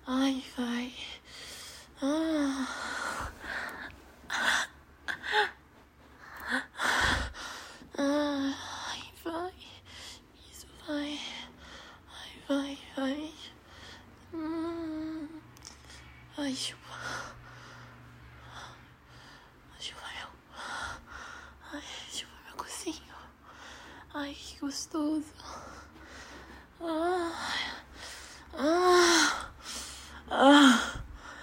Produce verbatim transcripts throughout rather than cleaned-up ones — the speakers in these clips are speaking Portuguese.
Ai, vai. Ah. Ai, vai. Isso vai. Ai, vai, vai. Hum. Ai, chupa. Chupa meu. Ai, chupa meu cozinho. Ai, que gostoso. Ah. Ah. Ah.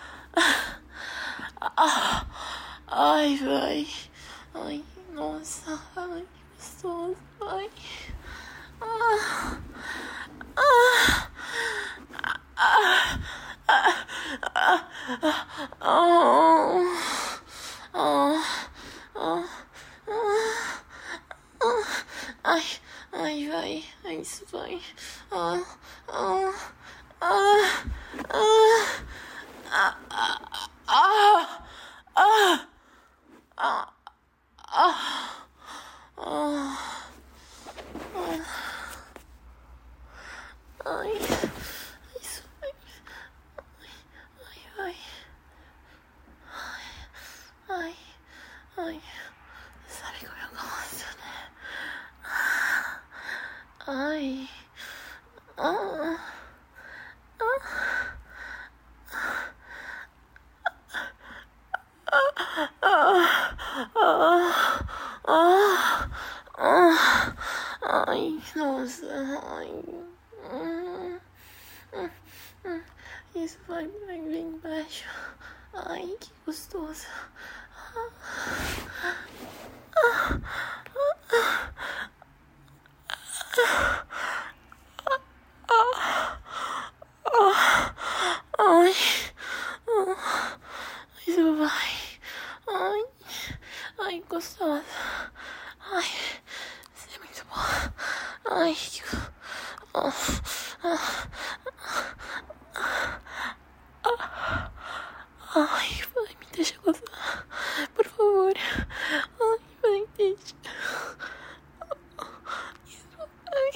Ah. Ai, vai. Ai, nossa. Ai, que gostoso. Ai. Ah. Ah. Ah. Ah. Ah. Ah. Ah. Ah. Ai, ai, vai. Ai, isso vai. Ah. Ah. Ah. Ah. Ah. Ah. Ah. Ah. Ah. Ah. Ai, isso vai. Ai, vai. Ai, ai. Sabe como eu gosto, né? Ai. Ah. Ah, ah, ai, nossa, ai, hum, hum, hum. Isso vai, vai bem embaixo. Ai, que gostoso. Ai, isso vai. Ai, ai, gostosa. Ai, isso é muito bom. Ai, que... Oh, ah, ai, vai, me deixa gozar. Por favor. Ai, vai, deixa. Isso, ai.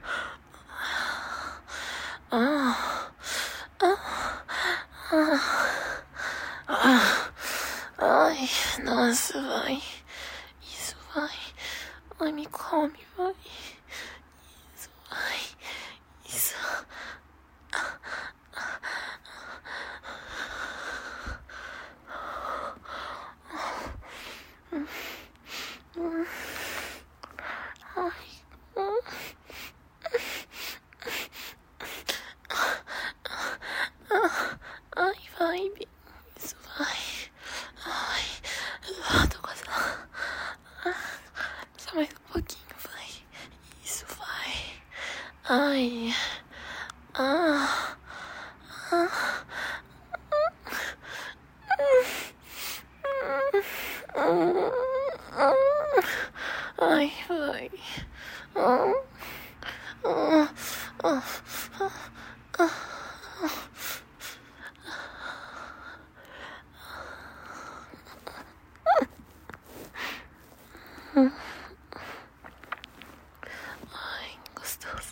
Ah, ah, ah, ah. Ai, nossa, vai. Isso vai. Ai, me come, vai. Isso vai. Isso. Ai. Ai, vai. Isso vai. Ai, tô quase lá. Só mais um pouquinho, vai. Isso vai. Ai. Ah. Ah. Ai, vai. Ah. Ah. Ah. Ah. Ai, gostoso.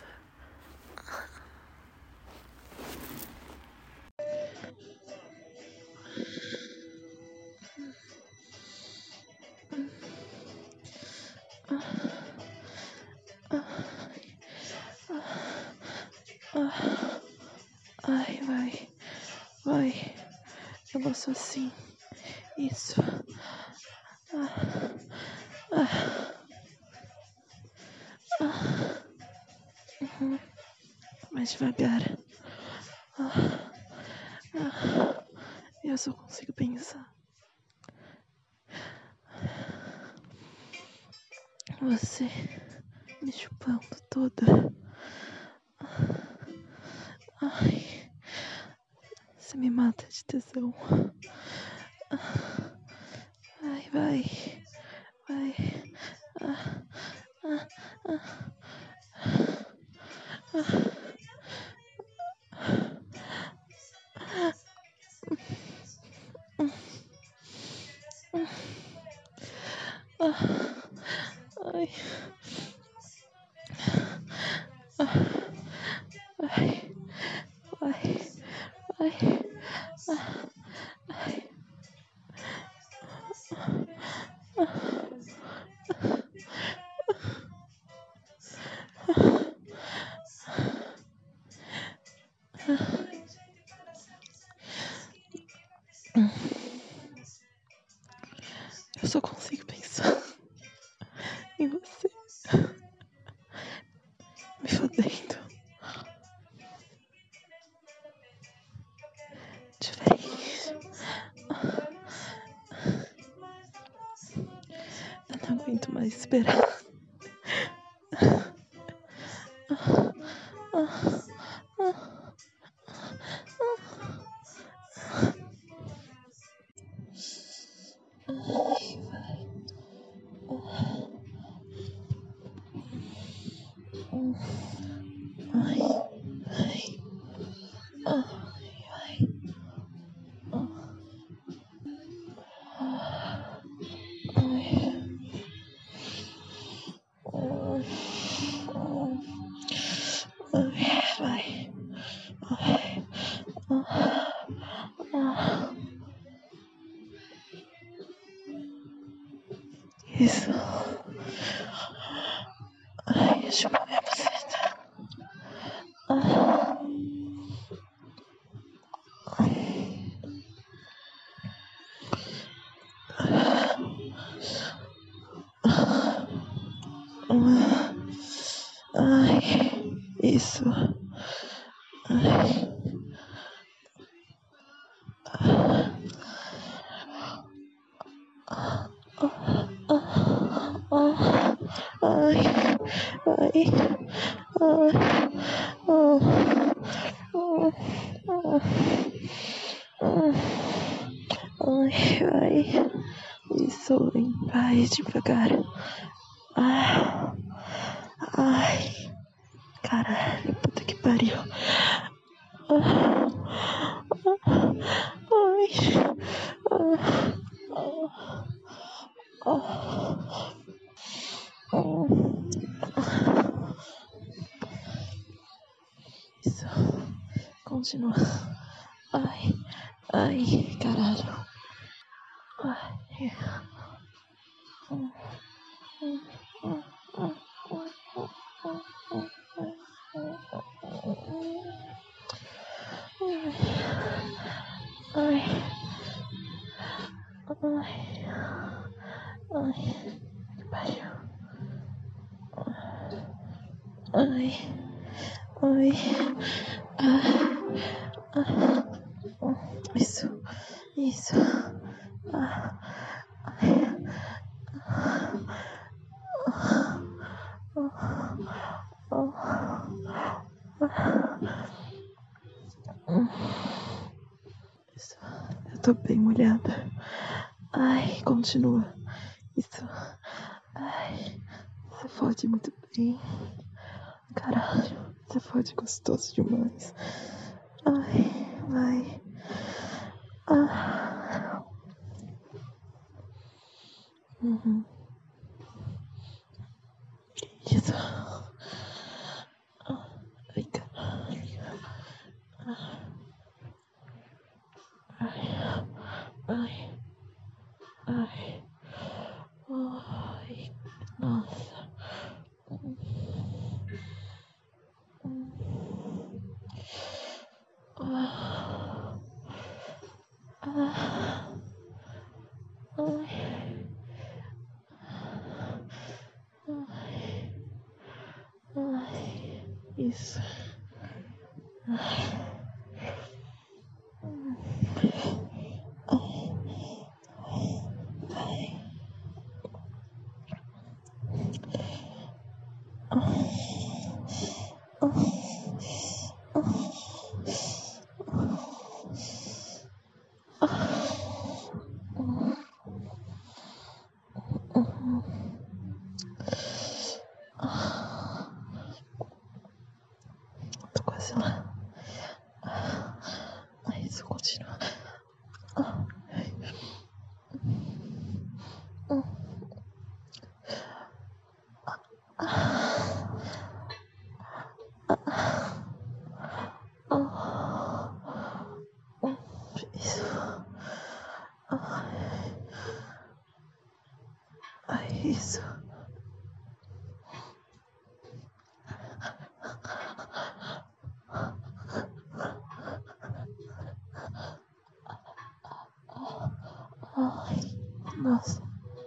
Ai, vai. Vai. Eu gosto assim. Isso. Ah. Ah. Ah. Uhum. Mais devagar. Ah. Ah. Eu só consigo pensar. Você me chupando toda. Ai. Você me mata de tesão. Ai, vai. Vai. Ah. Ah. Ah. Ai. Ai. Vai. Ai. Ai. Eu só consigo pensar em você me fazendo diferente. Eu não aguento mais esperar. Ai, ai, ai, ai, ai, isso. Ai, chupa minha buceta. Ai, isso. Ai. Ai, ai, ai, ai, isso, vem, vai devagar. Ai, ai, caralho, puta que pariu. Ai, isso, continua. Ai, ai, caralho. Ai. Ai, ai, ai, que pariu. Ai, ai, ah, ah, isso, isso, ah, ai, isso, eu tô bem molhada. Ai, continua. Isso. Ai, você fode muito bem. Caralho, você fode gostoso demais. Ai, vai. Ah. Uhum. Isso. Ai, caralho. Ai, ai, ai. Ai, nossa. Ah, ah, ai, ai, ai, isso. Tô quase lá. Ai, isso continua. Isso. Ai. Ai, isso. Ai, nossa.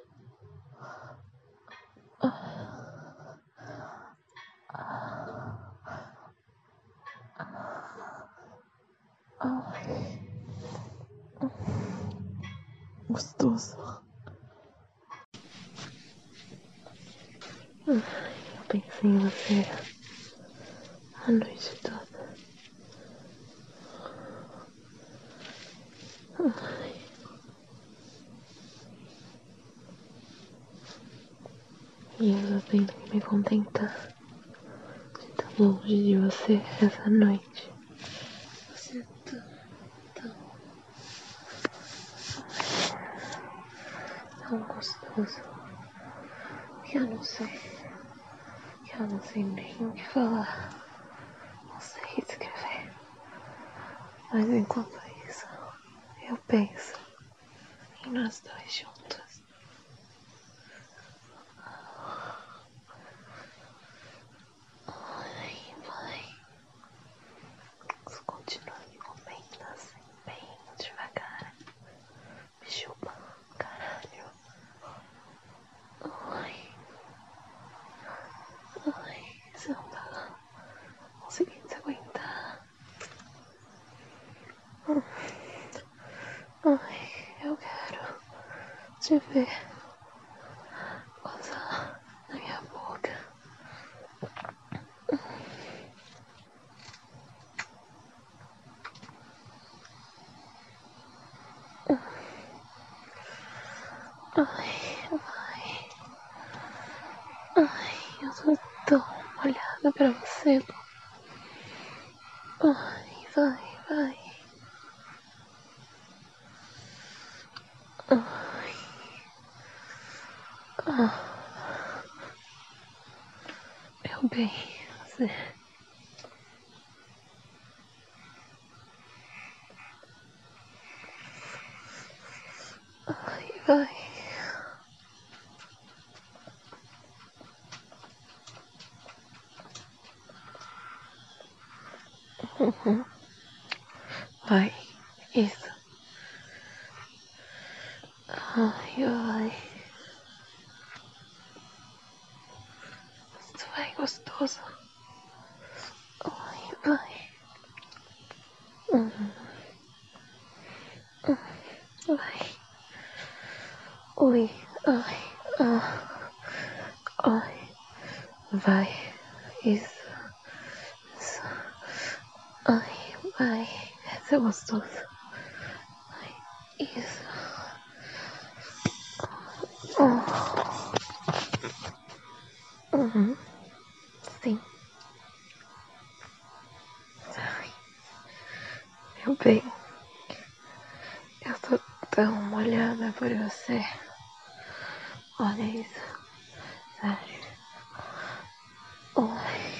Ai, gostoso. Ai, eu pensei em você a noite toda. Ai. E eu só tenho que me contentar de estar longe de você essa noite. Você tá tão, tão gostoso que eu não sei, que eu não sei nem o que falar, não sei escrever. Mas enquanto isso, eu penso em nós dois juntos. Ai, vai. Continua me comendo assim, bem devagar. Me chupa, caralho. Ai. Ai, você não tá conseguindo se aguentar. Ai, eu quero te ver gozar na minha boca. Ai, vai. Ai, eu tô tão molhada pra você. Ai, vai, vai. Ai. Ah. Meu bem, você. Ai, vai. Uhum. Vai, isso. Ai, vai. Isso vai gostoso. Ai, vai. Uhum. Uhum. Vai. Ui, ai, ah, ai, vai. Isso, isso. Ai, vai. Esse é gostoso. Ai, isso. Oh. Uhum. Sim. Ai, meu bem. Eu tô tão molhada por você. Olha isso. Sério. Ai.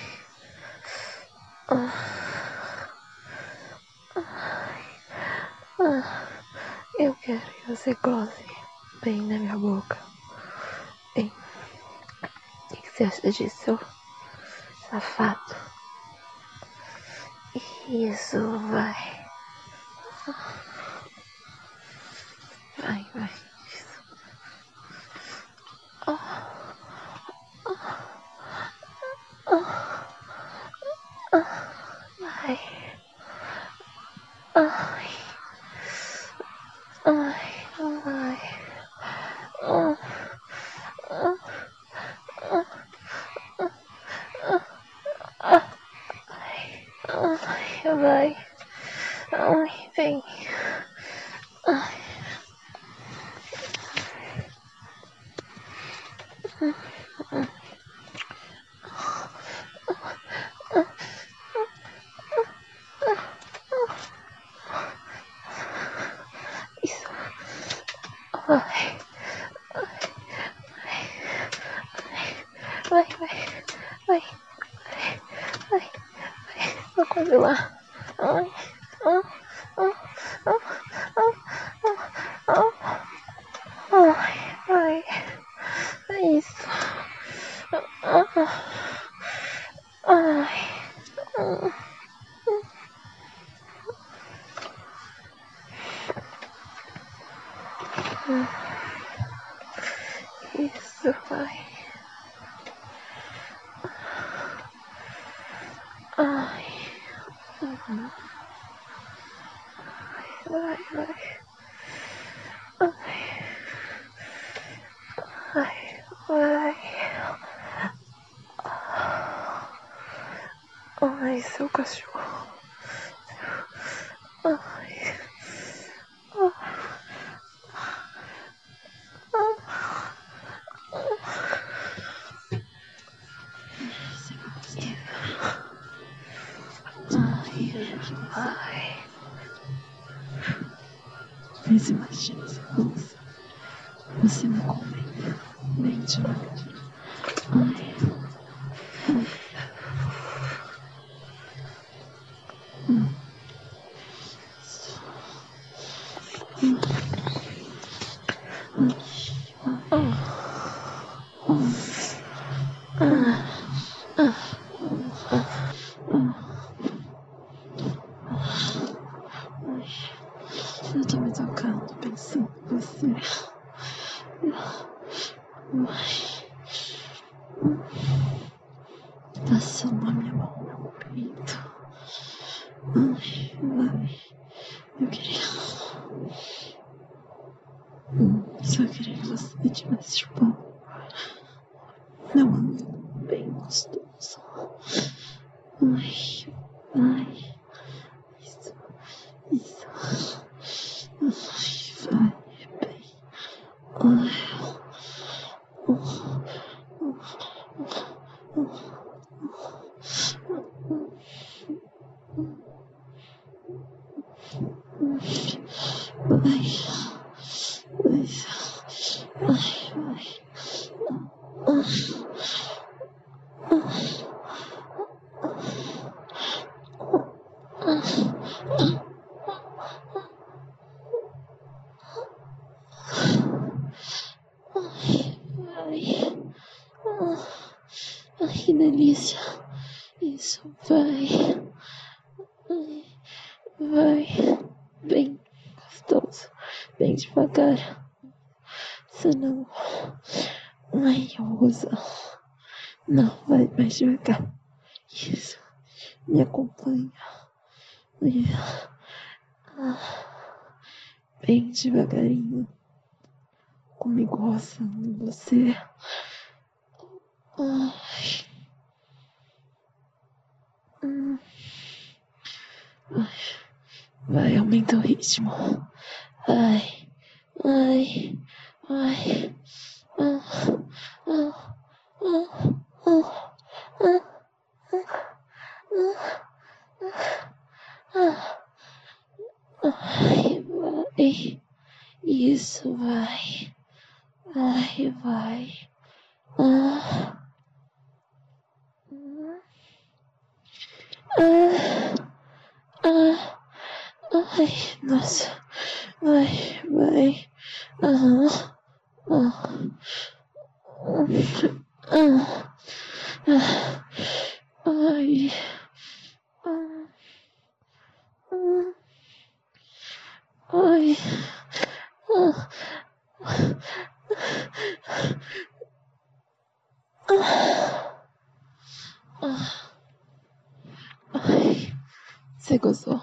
Ah. Ai. Ah. Eu quero que você goze bem na minha boca. Bem. O que você acha disso, safado? Isso, vai. Vai, vai. Isso. Oh. Oh. Oh. Oh. Vai. Ai. Ai, vai. Oh. Oh. Oh. Oh. Ai, vai. Ai, vem. Ai. Isso. Vai. Vai, vai. Vai. Vai. Vai. Vou quase lá. Ai. Ah. Ah. Ah. Isso, vai. Ai. Uhum. Vai, vai. Ai. Ai, vai. Ai, seu cachorro. Ai. Ai. Mas imagina se fosse. Você me come bem devagar. Ai. Ai. Hum. Hum. Ai. Ai. Ai. Eu tô me tocando, pensando em você. Passando a minha mão no meu peito. Ai, vai. Eu queria. Só queria que você tivesse chupando. Meu amigo, bem gostoso. Ai, vai. Isso, isso. Ai, vai, bem. Ai. Ai, que delícia. Isso, vai. Vai. Bem gostoso. Bem devagar. Senão. Ai, eu uso. Não, vai mais devagar. Isso. Me acompanha. Bem devagarinho. Comigo roçando você. Ai. Hum. Ai. Vai, aumenta o ritmo. Ai. Ai. Ai. Ah. Ah. Ah. Ah. Ah. Ah. Ai, vai. Isso, vai. Ai, vai. Ah. Ah. Ah. Ai, nossa. Vai, vai. Aham. Ah. Ah. Ah. Ai. Ah. Ah. Ai. Ah. Ah. Ai. Você gostou?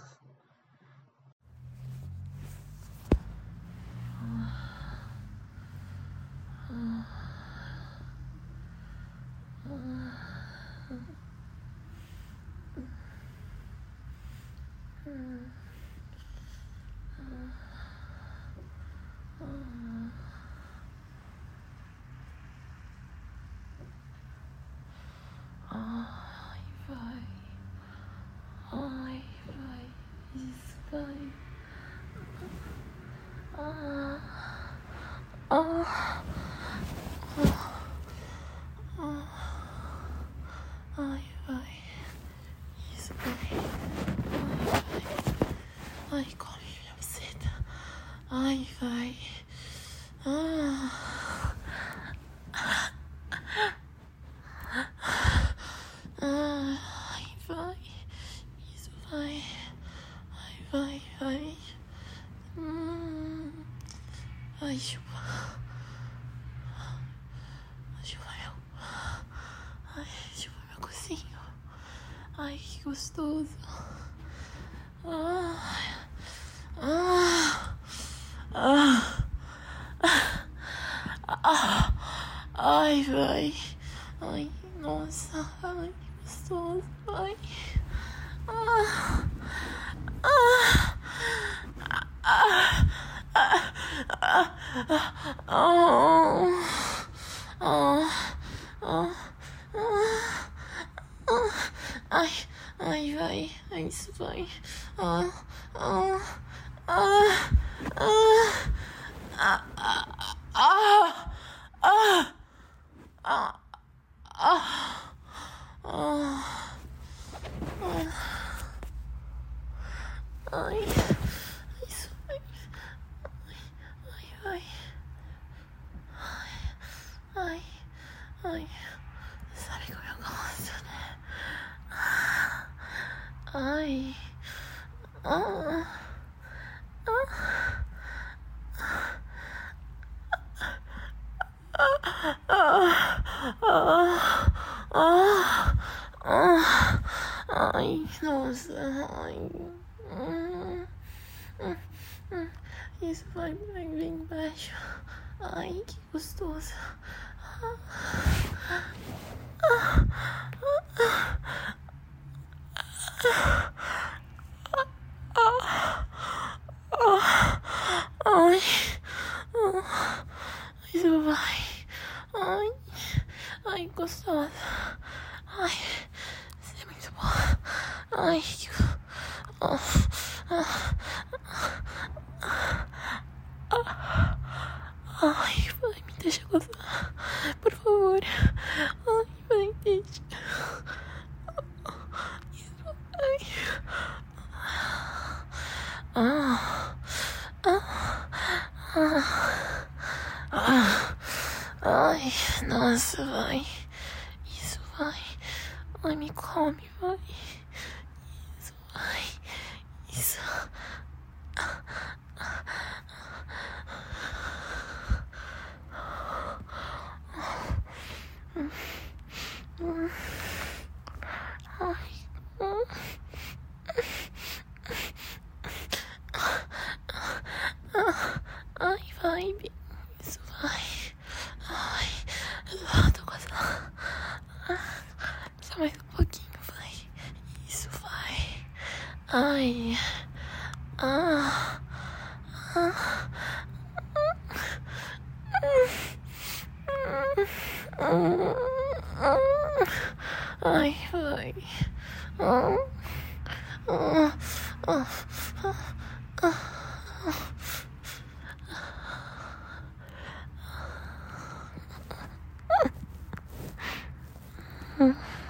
Ai, vai. Ai, vai. Isso, vai. Ah. Ah. Ah. Ai, vai. Isso, vai. Ai, vai. Ai, come minha buceta. Ai, vai. Ah. Ai, vai. Isso, vai. Ai, vai, vai. Hum. gostoso. Ah, ah, ah, ah, ai, vai. Ai, nossa, ai, que gostoso, vai. Ah, ah, ah, ah, ah, ah, ah, ah, ah, ai, ai, vai, ai, isso vai. Ah, ah, ah, ah, ah, ah, ah, ah, ah, ah, ai, isso vai. Ai, ai, ai, ai, sabe como eu gosto, né? Ai, ah, ah, ah, ah, ah, ai, nossa, ai, hum, hum, hum, isso vai, vai bem embaixo. Ai, que gostoso. Ai, isso vai. Ai, ai, gostosa. Ai, isso é muito bom. Ai, que... Oh, ah, ai, vai, me deixa gozar. Por favor. Ai, vai, deixa. Ai. Ah, ah, ah, ah, ai, nossa, vai. Isso vai. Ai, me come, vai. Isso vai. Isso. Ai. Ai, vai, isso vai. Ai, eu tô quase lá. Só mais um pouquinho, vai. Isso vai. Ai. Ah. Ah. Ai, vai. Ah. Ah. Ah. Ah. Ah.